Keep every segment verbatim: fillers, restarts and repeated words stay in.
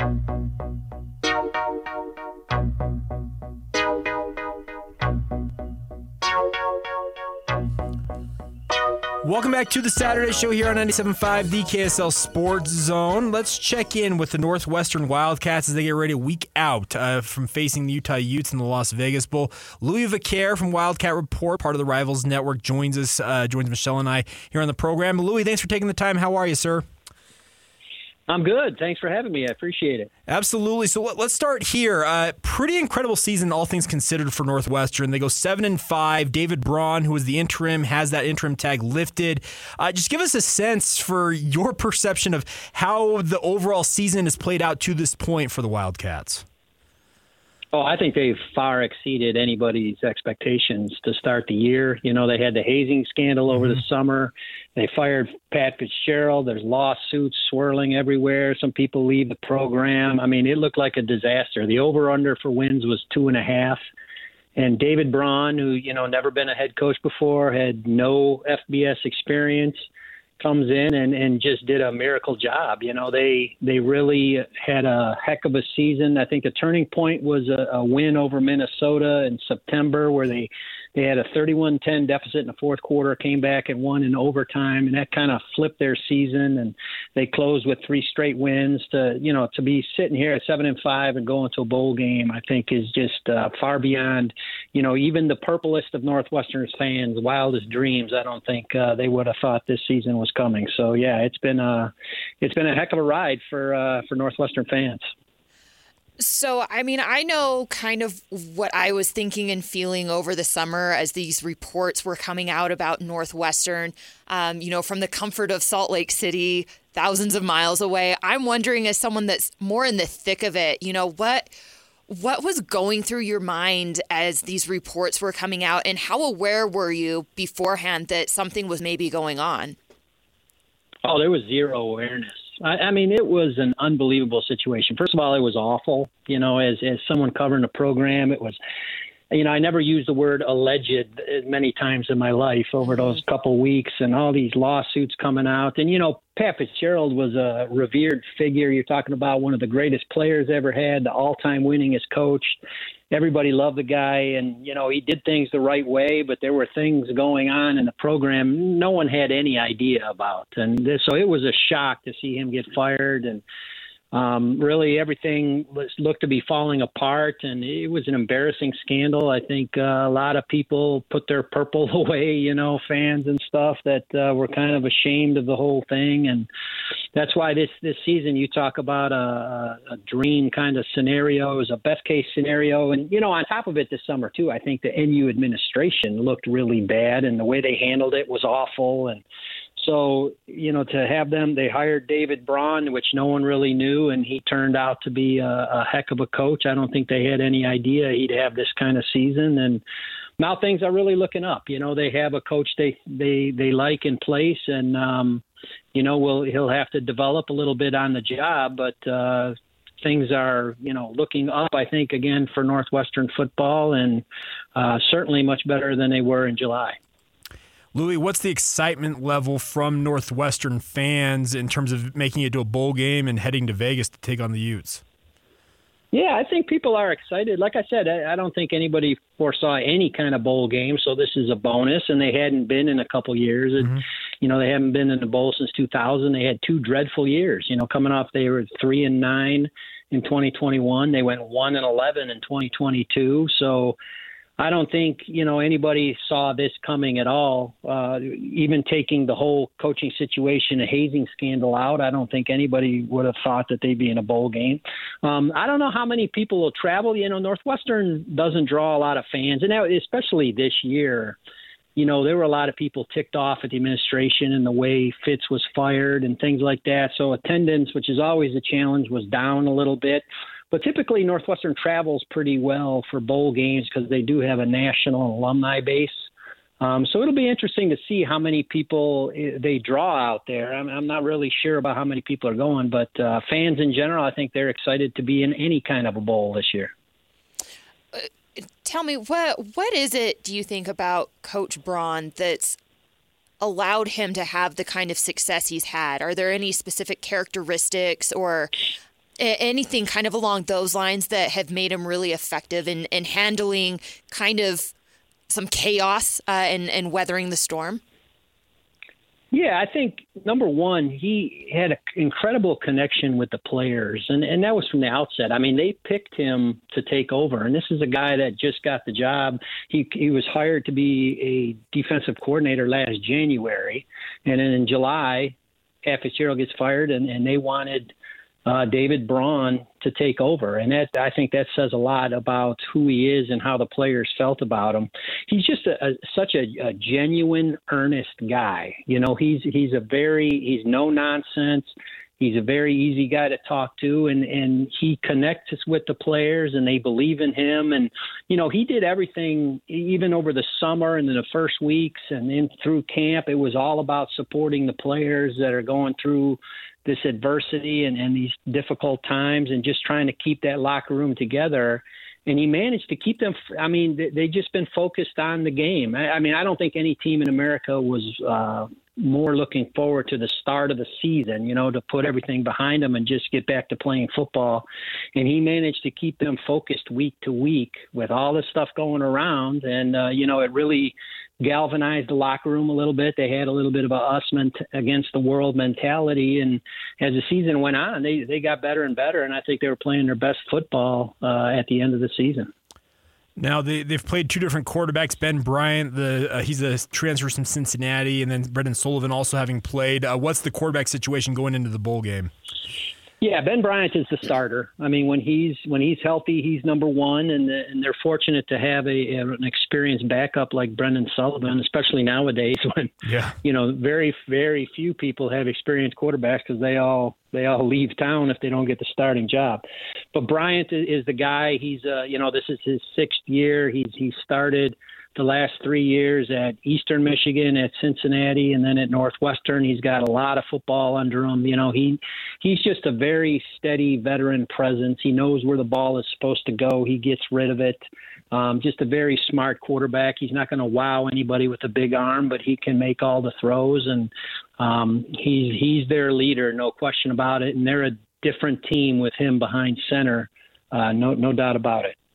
Welcome back to the Saturday Show here on ninety-seven point five, the K S L Sports Zone. Let's check in with the Northwestern Wildcats as they get ready a week out uh, from facing the Utah Utes in the Las Vegas Bowl. Louis Vaquer from Wildcat Report, part of the Rivals Network, joins us, uh, joins Michelle and I here on the program. Louis, thanks for taking the time. How are you, sir? I'm good. Thanks for having me. I appreciate it. Absolutely. So let's start here. Uh, pretty incredible season, all things considered, for Northwestern. They go seven and five. David Braun, who was the interim, has that interim tag lifted. Uh, just give us a sense for your perception of how the overall season has played out to this point for the Wildcats. Oh, I think they've far exceeded anybody's expectations to start the year. You know, they had the hazing scandal over mm-hmm. the summer. They fired Pat Fitzgerald. There's lawsuits swirling everywhere. Some people leave the program. I mean, it looked like a disaster. The over-under for wins was two and a half. And David Braun, who, you know, never been a head coach before, had no F B S experience, comes in and, and just did a miracle job. You know, they they really had a heck of a season. I think the turning point was a, a win over Minnesota in September where they, they had a thirty-one ten deficit in the fourth quarter, came back and won in overtime, and that kind of flipped their season. And they closed with three straight wins. To, you know, to be sitting here at seven and five and going to a bowl game, I think is just uh, far beyond, you know, even the purplest of Northwestern's fans' wildest dreams. I don't think uh, they would have thought this season was coming. So yeah, it's been a it's been a heck of a ride for uh, for Northwestern fans. So, I mean, I know kind of what I was thinking and feeling over the summer as these reports were coming out about Northwestern, um, you know, from the comfort of Salt Lake City, thousands of miles away. I'm wondering, as someone that's more in the thick of it, you know, what what was going through your mind as these reports were coming out, and how aware were you beforehand that something was maybe going on? Oh, there was zero awareness. I, I mean, it was an unbelievable situation. First of all, it was awful. You know, as as someone covering the program, it was, you know, I never used the word alleged many times in my life over those couple weeks, and all these lawsuits coming out. And, you know, Pat Fitzgerald was a revered figure. You're talking about one of the greatest players ever had, the all-time winningest coach. Everybody loved the guy, and, you know, he did things the right way, but there were things going on in the program no one had any idea about. And this, so it was a shock to see him get fired, and Um, really, everything was, looked to be falling apart, and it was an embarrassing scandal. I think uh, a lot of people put their purple away, you know, fans and stuff that uh, were kind of ashamed of the whole thing. And that's why this, this season you talk about a, a dream kind of scenario. It was a best-case scenario. And, you know, on top of it this summer, too, I think the N U administration looked really bad, and the way they handled it was awful. And so, you know, to have them, they hired David Braun, which no one really knew, and he turned out to be a, a heck of a coach. I don't think they had any idea he'd have this kind of season. And now things are really looking up. You know, they have a coach they they, they like in place, and, um, you know, will he'll have to develop a little bit on the job, but uh, things are, you know, looking up, I think, again, for Northwestern football, and uh, certainly much better than they were in July. Louis, what's the excitement level from Northwestern fans in terms of making it to a bowl game and heading to Vegas to take on the Utes? Yeah, I think people are excited. Like I said, I, I don't think anybody foresaw any kind of bowl game, so this is a bonus, and they hadn't been in a couple years. Mm-hmm. And, you know, they haven't been in the bowl since two thousand. They had two dreadful years. You know, coming off, they were three and nine in twenty twenty-one. They went one and eleven in twenty twenty-two. So I don't think, you know, anybody saw this coming at all. Uh, even taking the whole coaching situation, a hazing scandal out, I don't think anybody would have thought that they'd be in a bowl game. Um, I don't know how many people will travel. You know, Northwestern doesn't draw a lot of fans, and now, especially this year, you know, there were a lot of people ticked off at the administration and the way Fitz was fired and things like that. So attendance, which is always a challenge, was down a little bit. But typically, Northwestern travels pretty well for bowl games because they do have a national alumni base. Um, so it'll be interesting to see how many people they draw out there. I'm, I'm not really sure about how many people are going, but uh, fans in general, I think they're excited to be in any kind of a bowl this year. Uh, tell me, what what is it, do you think, about Coach Braun that's allowed him to have the kind of success he's had? Are there any specific characteristics or anything kind of along those lines that have made him really effective in, in handling kind of some chaos uh, and, and weathering the storm? Yeah, I think, number one, he had an incredible connection with the players, and, and that was from the outset. I mean, they picked him to take over, and this is a guy that just got the job. He he was hired to be a defensive coordinator last January, and then in July, Pat Fitzgerald gets fired, and, and they wanted uh, David Braun to take over. And that, I think that says a lot about who he is and how the players felt about him. He's just a, a, such a, a genuine, earnest guy. You know, he's he's a very he's no nonsense. He's a very easy guy to talk to, and, and he connects with the players, and they believe in him. And, you know, he did everything, even over the summer and in the first weeks and in through camp. It was all about supporting the players that are going through this adversity and, and these difficult times, and just trying to keep that locker room together. And he managed to keep them. I mean, they, they just been focused on the game. I, I mean, I don't think any team in America was uh, more looking forward to the start of the season, you know, to put everything behind them and just get back to playing football. And he managed to keep them focused week to week with all this stuff going around. And, uh, you know, it really galvanized the locker room a little bit. They had a little bit of a us ment- against the world mentality. And as the season went on, they, they got better and better. And I think they were playing their best football uh, at the end of the season. Now, they, they've played two different quarterbacks. Ben Bryant, the uh, he's a transfer from Cincinnati, and then Brendan Sullivan also having played. Uh, what's the quarterback situation going into the bowl game? Yeah, Ben Bryant is the starter. I mean, when he's when he's healthy, he's number one, and the, and they're fortunate to have a an experienced backup like Brendan Sullivan, especially nowadays when yeah. you know very very few people have experienced quarterbacks because they all they all leave town if they don't get the starting job. But Bryant is the guy. He's uh, you know this is his sixth year. He's he started the last three years at Eastern Michigan, at Cincinnati, and then at Northwestern. He's got a lot of football under him. You know, he he's just a very steady veteran presence. He knows where the ball is supposed to go. He gets rid of it. Um, just a very smart quarterback. He's not going to wow anybody with a big arm, but he can make all the throws, and um, he's he's their leader, no question about it. And they're a different team with him behind center, uh, no no doubt about it.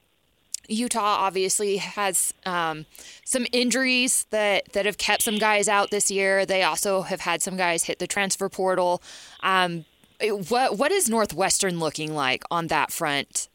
Utah obviously has um, some injuries that, that have kept some guys out this year. They also have had some guys hit the transfer portal. Um, what what is Northwestern looking like on that front?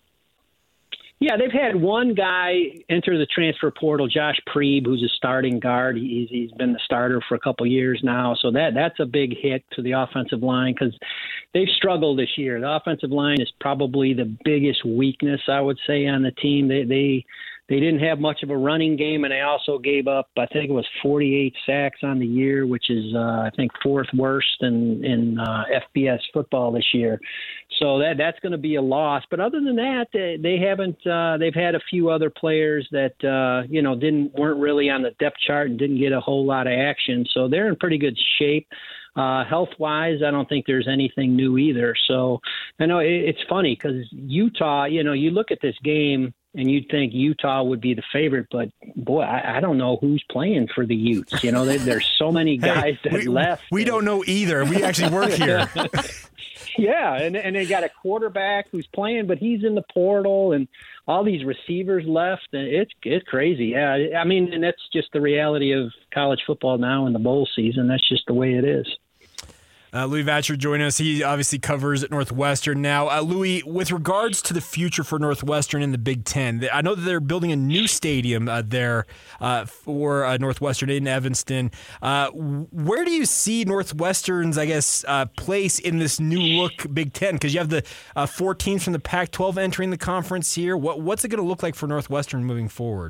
Yeah, they've had one guy enter the transfer portal, Josh Preeb, who's a starting guard. He's he's been the starter for a couple of years now, so that that's a big hit to the offensive line because they've struggled this year. The offensive line is probably the biggest weakness, I would say, on the team. They they they didn't have much of a running game, and they also gave up, I think it was forty-eight sacks on the year, which is uh, I think fourth worst in in uh, F B S football this year. So that that's going to be a loss. But other than that, they, they haven't. Uh, they've had a few other players that uh, you know didn't weren't really on the depth chart and didn't get a whole lot of action. So they're in pretty good shape. Uh, health-wise, I don't think there's anything new either. So I know it, it's funny because Utah. You know, you look at this game and you'd think Utah would be the favorite, but boy, I, I don't know who's playing for the Utes. You know, they, there's so many guys hey, that we, left. We don't know either. We actually work here. Yeah, and and they got a quarterback who's playing, but he's in the portal, and all these receivers left, and it's it's crazy. Yeah, I mean, and that's just the reality of college football now in the bowl season. That's just the way it is. Uh, Louis Vatcher joining us. He obviously covers at Northwestern now. Uh, Louis, with regards to the future for Northwestern in the Big Ten, I know that they're building a new stadium uh, there uh, for uh, Northwestern in Evanston. Uh, where do you see Northwestern's, I guess, uh, place in this new look Big Ten? Because you have the uh, four teams from the Pac twelve entering the conference here. What, what's it going to look like for Northwestern moving forward?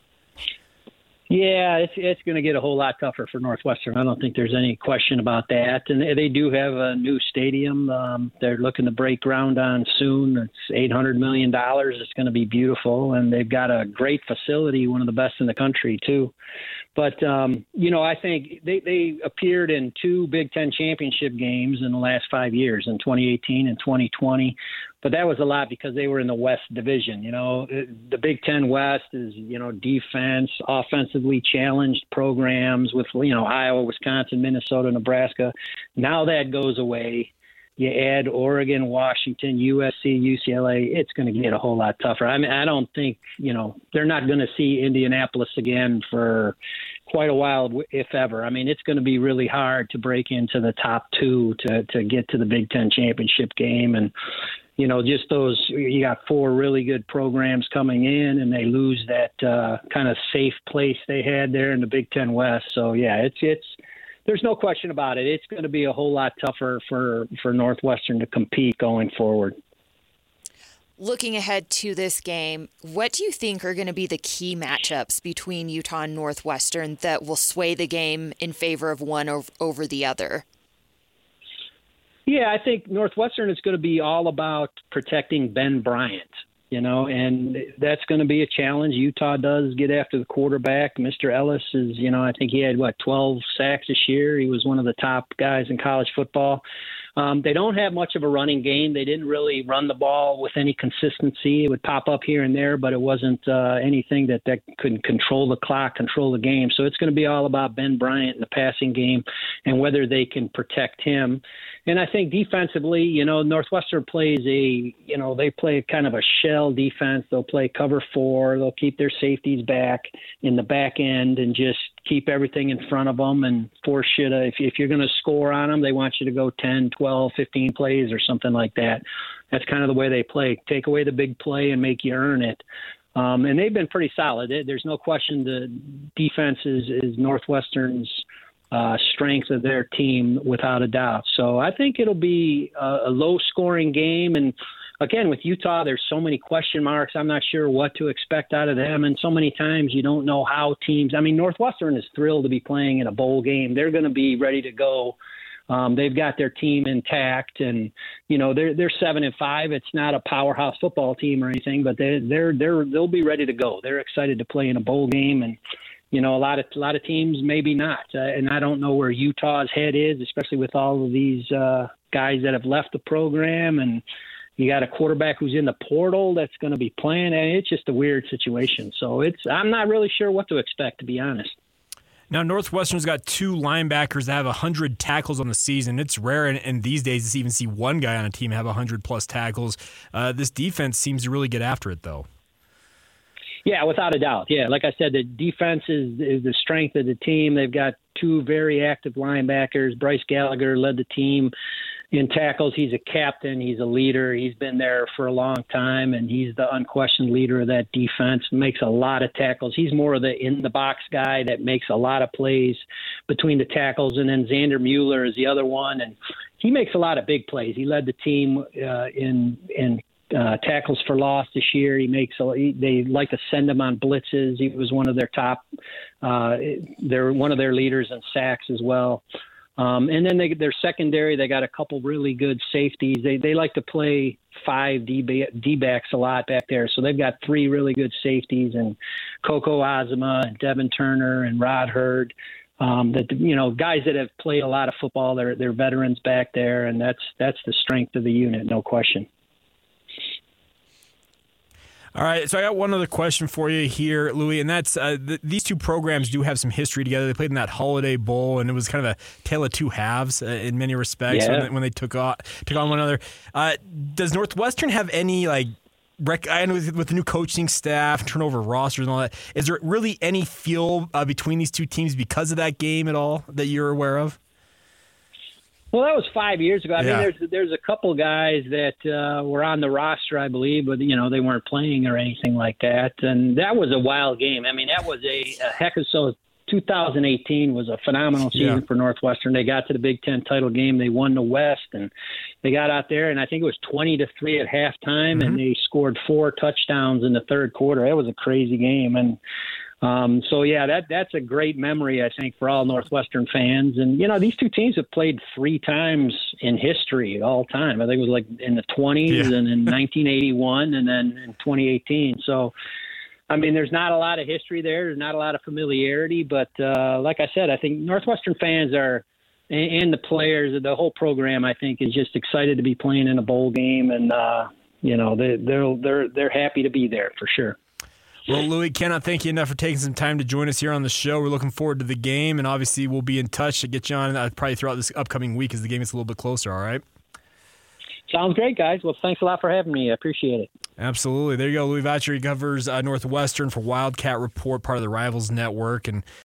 Yeah, it's it's going to get a whole lot tougher for Northwestern. I don't think there's any question about that. And they do have a new stadium. Um, they're looking to break ground on soon. It's eight hundred million dollars. It's going to be beautiful. And they've got a great facility, one of the best in the country, too. But, um, you know, I think they, they appeared in two Big Ten championship games in the last five years, in twenty eighteen and twenty twenty. But that was a lot because they were in the West Division. You know, the Big Ten West is, you know, defense, offensively challenged programs with, you know, Iowa, Wisconsin, Minnesota, Nebraska. Now that goes away. you add Oregon, Washington, U S C, U C L A, it's going to get a whole lot tougher. I mean, I don't think, you know, they're not going to see Indianapolis again for quite a while, if ever. I mean, it's going to be really hard to break into the top two to, to get to the Big Ten championship game. And, you know, just those, you got four really good programs coming in, and they lose that uh, kind of safe place they had there in the Big Ten West. So, yeah, it's, it's, there's no question about it. It's going to be a whole lot tougher for, for Northwestern to compete going forward. Looking ahead to this game, what do you think are going to be the key matchups between Utah and Northwestern that will sway the game in favor of one over the other? Yeah, I think Northwestern is going to be all about protecting Ben Bryant. You know, and that's going to be a challenge. Utah does get after the quarterback. Mister Ellis is, you know, I think he had, what, twelve sacks this year. He was one of the top guys in college football. Um, they don't have much of a running game. They didn't really run the ball with any consistency. It would pop up here and there, but it wasn't uh, anything that, that could control the clock, control the game. So it's going to be all about Ben Bryant in the passing game and whether they can protect him. And I think defensively, you know, Northwestern plays a, you know, they play kind of a shell defense. They'll play cover four. They'll keep their safeties back in the back end and just keep everything in front of them and force you to, if, if you're going to score on them, they want you to go ten, twelve, fifteen plays or something like that. That's kind of the way they play. Take away the big play and make you earn it. Um, and they've been pretty solid. There's no question the defense is, is Northwestern's Uh, strength of their team without a doubt. So I think it'll be a, a low-scoring game. And, again, with Utah, there's so many question marks. I'm not sure what to expect out of them. And so many times you don't know how teams – I mean, Northwestern is thrilled to be playing in a bowl game. They're going to be ready to go. Um, they've got their team intact, and you know they're they're seven and five. It's not a powerhouse football team or anything, but they they're they're they'll be ready to go. They're excited to play in a bowl game, and you know, a lot of a lot of teams maybe not, uh, and I don't know where Utah's head is, especially with all of these uh, guys that have left the program, and you got a quarterback who's in the portal that's going to be playing, and it's just a weird situation. So it's I'm not really sure what to expect, to be honest. Now, Northwestern's got two linebackers that have one hundred tackles on the season. It's rare in, in these days to even see one guy on a team have one hundred plus tackles. Uh, this defense seems to really get after it, though. Yeah, without a doubt. Yeah, like I said, the defense is, is the strength of the team. They've got two very active linebackers. Bryce Gallagher led the team in tackles. He's a captain. He's a leader. He's been there for a long time, and he's the unquestioned leader of that defense. Makes a lot of tackles. He's more of the in-the-box guy that makes a lot of plays between the tackles. And then Xander Mueller is the other one, and he makes a lot of big plays. He led the team uh, in in Uh, tackles for loss this year. He makes a, he, they like to send him on blitzes. He was one of their top. Uh, they're one of their leaders in sacks as well. Um, and then they, their secondary, they got a couple really good safeties. They they like to play five D backs a lot back there. So they've got three really good safeties, and Coco Azuma and Devin Turner and Rod Hurd. Um, that you know, guys that have played a lot of football. They're they're veterans back there, and that's that's the strength of the unit, no question. All right, so I got one other question for you here, Louis, and that's uh, th- these two programs do have some history together. They played in that Holiday Bowl, and it was kind of a tale of two halves uh, in many respects yeah. when, they, when they took on, took on one another. Uh, does Northwestern have any, like, rec- I know with, with the new coaching staff, turnover rosters and all that, is there really any feel uh, between these two teams because of that game at all that you're aware of? Well, that was five years ago. I yeah. mean, there's there's a couple guys that uh, were on the roster, I believe, but you know they weren't playing or anything like that. And that was a wild game. I mean, that was a, a heck of so. two thousand eighteen was a phenomenal season yeah. for Northwestern. They got to the Big Ten title game. They won the West, and they got out there, and I think it was twenty to three at halftime, mm-hmm. and they scored four touchdowns in the third quarter. It was a crazy game, and. Um, so, yeah, that that's a great memory, I think, for all Northwestern fans. And, you know, these two teams have played three times in history all time. I think it was like in the twenties yeah. and in nineteen eighty-one and then in twenty eighteen. So, I mean, there's not a lot of history there. There's not a lot of familiarity. But uh, like I said, I think Northwestern fans are and the players, the whole program, I think, is just excited to be playing in a bowl game. And, uh, you know, they, they're they're they're happy to be there for sure. Well, Louis, cannot thank you enough for taking some time to join us here on the show. We're looking forward to the game, and obviously we'll be in touch to get you on uh, probably throughout this upcoming week as the game gets a little bit closer, all right? Sounds great, guys. Well, thanks a lot for having me. I appreciate it. Absolutely. There you go. Louis Voucher, he covers uh, Northwestern for Wildcat Report, part of the Rivals Network. And